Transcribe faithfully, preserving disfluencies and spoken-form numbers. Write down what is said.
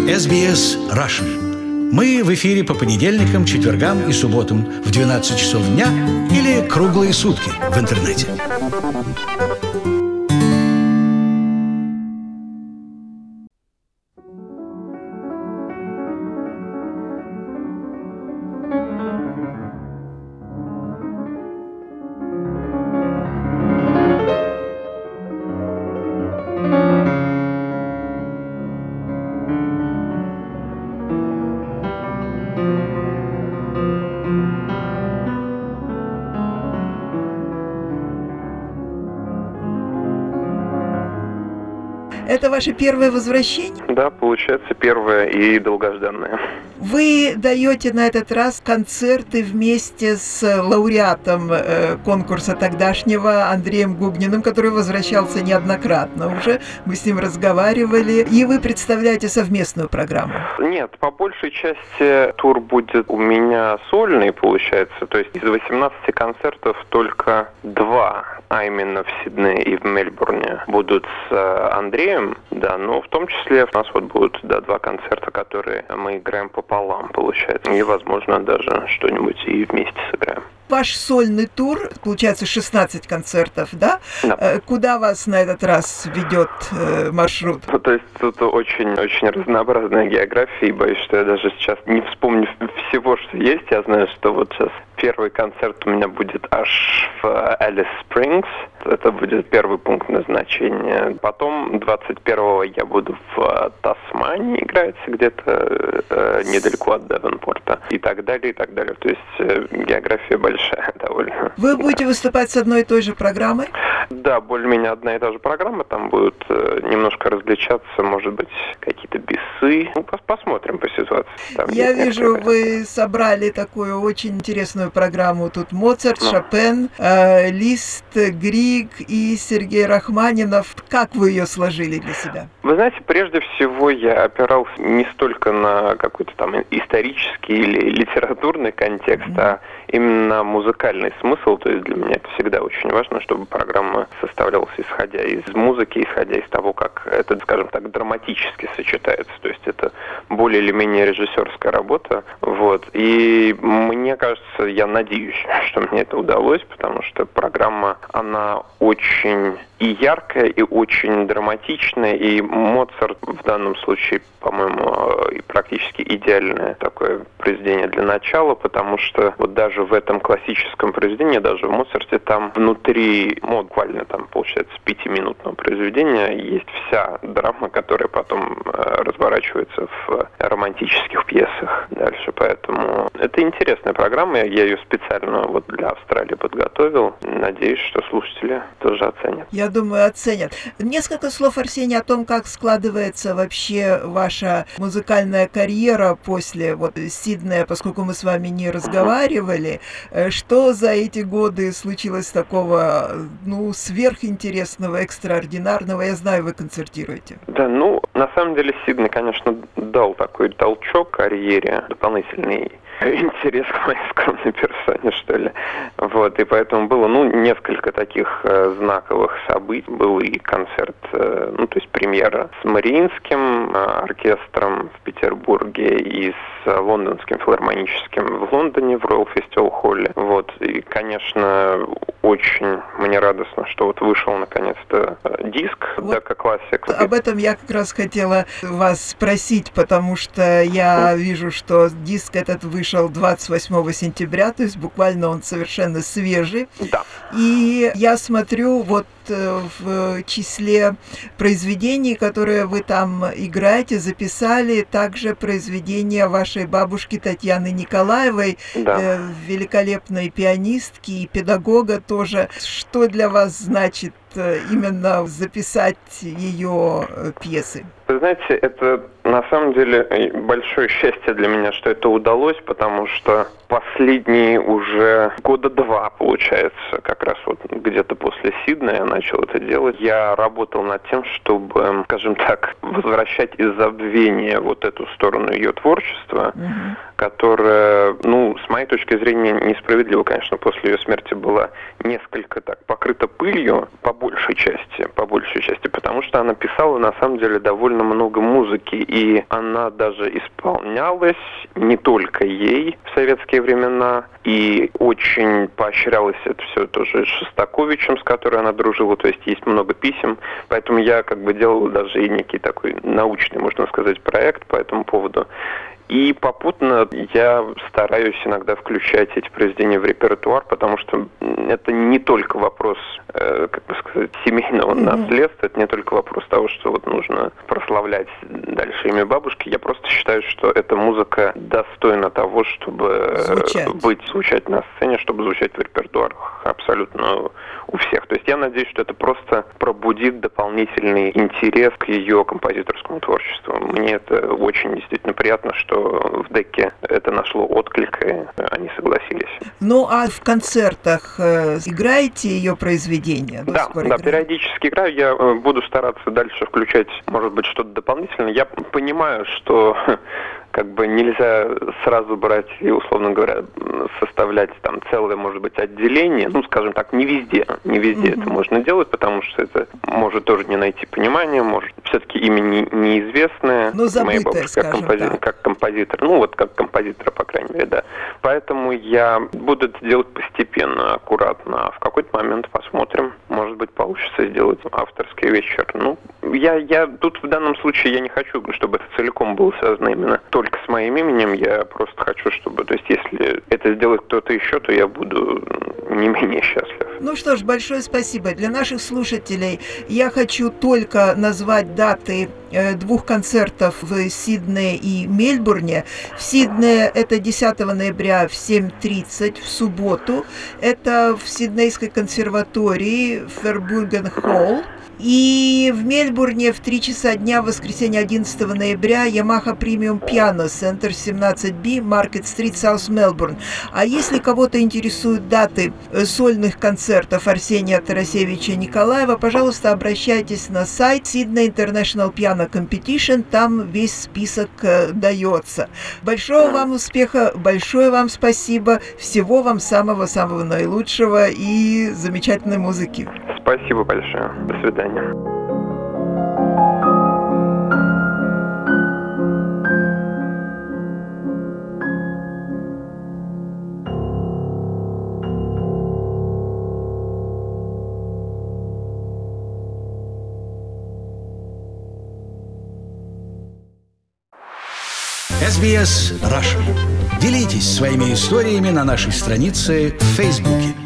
эс би эс Russian. Мы в эфире по понедельникам, четвергам и субботам в двенадцать часов дня или круглые сутки в интернете. Это ваше первое возвращение? Да, получается, первое и долгожданное. Вы даете на этот раз концерты вместе с лауреатом э, конкурса тогдашнего Андреем Гугниным, который возвращался неоднократно уже. Мы с ним разговаривали. И вы представляете совместную программу? Нет, по большей части тур будет у меня сольный, получается. То есть из восемнадцати концертов только два, а именно в Сиднее и в Мельбурне, будут с Андреем. Да, но в том числе у нас вот будут да, два концерта, которые мы играем пополам, получается. И, возможно, даже что-нибудь и вместе сыграем. Ваш сольный тур, получается, шестнадцать концертов, да? Да. Куда вас на этот раз ведет э, маршрут? Ну, то есть тут очень-очень разнообразная география, и боюсь, что я даже сейчас не вспомню всего, что есть. Я знаю, что вот сейчас первый концерт у меня будет аж в Элис Спрингс. Это будет первый пункт назначения. Потом двадцать первого я буду в Тасмании играть, где-то э, недалеко от Девонпорта. И так далее, и так далее. То есть э, география большая довольно. Вы будете выступать с одной и той же программой? Да, более-менее одна и та же программа. Там будут э, немножко различаться, может быть, какие-то бисы. Ну, пос- посмотрим по ситуации. Там Я вижу, вы собрали такую очень интересную программу. Тут Моцарт, ну. Шопен, э, Лист, Григ и Сергей Рахманинов. Как вы ее сложили для себя? Вы знаете, прежде всего я опирался не столько на какой-то там исторический или литературный контекст, mm-hmm. а именно музыкальный смысл. То есть для меня это всегда очень важно, чтобы программа составлялась исходя из музыки, исходя из того, как это, скажем так, драматически сочетается. То есть это более или менее режиссерская работа. Вот. И мне кажется, я надеюсь, что мне это удалось, потому что программа, она очень и яркая, и очень драматичная, и Моцарт в данном случае, по-моему, практически идеальное такое произведение для начала, потому что вот даже в этом классическом произведении, даже в Моцарте, там внутри, ну, буквально там, получается, пятиминутного произведения есть вся драма, которая потом разворачивается в романтических пьесах дальше, поэтому это интересная программа, я ее специально вот для Австралии подготовил, надеюсь, что слушатели тоже оценят. Я думаю, оценят. Несколько слов, Арсений, о том, как складывается вообще ваша музыкальная карьера после вот Сиднея, поскольку мы с вами не разговаривали. Что за эти годы случилось такого, ну, сверхинтересного, экстраординарного? Я знаю, вы концертируете. Да, ну, на самом деле Сидней, конечно, дал такой толчок карьере, дополнительный интерес к моей скромной персоне, что ли. Вот, и поэтому было, ну, несколько таких э, знаковых событий. Был и концерт, э, ну, то есть премьера с Мариинским э, оркестром в Петербурге и с э, лондонским филармоническим в Лондоне, в Royal Festival Hall. Вот, и, конечно, очень мне радостно, что вот вышел наконец-то э, диск вот Decca Classics. Об этом я как раз хотела вас спросить, потому что я вижу, что диск этот вышел двадцать восьмого сентября, то есть буквально он совершенно свежий. Да. И я смотрю, вот в числе произведений, которые вы там играете, записали также произведения вашей бабушки Татьяны Николаевой, да. э, великолепной пианистки и педагога тоже. Что для вас значит именно записать ее пьесы? Вы знаете, это на самом деле большое счастье для меня, что это удалось, потому что последние уже года два, получается, как раз вот где-то после Сиднея я начал это делать. Я работал над тем, чтобы, скажем так, возвращать из забвения вот эту сторону ее творчества, mm-hmm. которая, ну, с моей точки зрения, несправедливо, конечно, после ее смерти была несколько так покрыта пылью, по большей части, по большей части, потому что она писала, на самом деле, довольно довольно много музыки, и она даже исполнялась не только ей в советские времена, и очень поощрялось это все тоже Шостаковичем, с которой она дружила, то есть есть много писем, поэтому я как бы делал даже и некий такой научный, можно сказать, проект по этому поводу. И попутно я стараюсь иногда включать эти произведения в репертуар, потому что это не только вопрос, э, как бы сказать, семейного mm-hmm. наследства, это не только вопрос того, что вот нужно прославлять дальше имя бабушки. Я просто считаю, что эта музыка достойна того, чтобы звучать. быть, звучать на сцене, чтобы звучать в репертуарах абсолютно у всех. То есть я надеюсь, что это просто пробудит дополнительный интерес к ее композиторскому творчеству. Мне это очень действительно приятно, что в ДЭКе это нашло отклик, и они согласились. Ну, а в концертах э, играете ее произведения? Да, да, периодически играю. Я буду стараться дальше включать, может быть, что-то дополнительное. Я понимаю, что как бы нельзя сразу брать и, условно говоря, составлять там целое, может быть, отделение. Ну, скажем так, не везде. Не везде mm-hmm. это можно делать, потому что это может тоже не найти понимания, может все-таки имя не, неизвестное. Ну, забытое, моей бабушки, как, компози... как композитор. Ну, вот как композитора, по крайней мере, да. Поэтому я буду это делать постепенно, аккуратно. А в какой-то момент посмотрим. Может быть, получится сделать авторский вечер. Ну, я, я тут в данном случае я не хочу, чтобы это целиком было связано именно только с моим именем. Я просто хочу, чтобы, то есть, если это сделает кто-то еще, то я буду не менее счастлив. Ну что ж, большое спасибо. Для наших слушателей я хочу только назвать даты э, двух концертов в Сиднее и Мельбурне. В Сиднее это десятого ноября в семь тридцать в субботу. Это в Сиднейской консерватории Фербурген Холл. И в Мельбурне в три часа дня в воскресенье одиннадцатого ноября Yamaha Premium Piano Center семнадцать би, Market Street, South Melbourne. А если кого-то интересуют даты сольных концертов Арсения Тарасевича Николаева, пожалуйста, обращайтесь на сайт Sydney International Piano Competition, там весь список э, дается. Большого вам успеха, большое вам спасибо, всего вам самого-самого наилучшего и замечательной музыки. Спасибо большое. До свидания. эс би эс Russian. Делитесь своими историями на нашей странице в Фейсбуке.